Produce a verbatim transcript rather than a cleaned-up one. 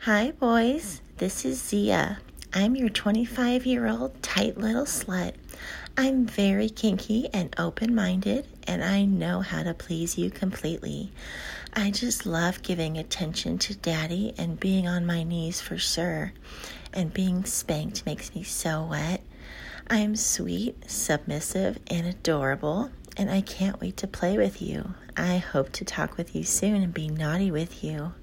Hi, boys. This is Zia. I'm your twenty-five-year-old tight little slut. I'm very kinky and open-minded, and I know how to please you completely. I just love giving attention to Daddy and being on my knees for sure. And being spanked makes me so wet. I'm sweet, submissive, and adorable, and I can't wait to play with you. I hope to talk with you soon and be naughty with you.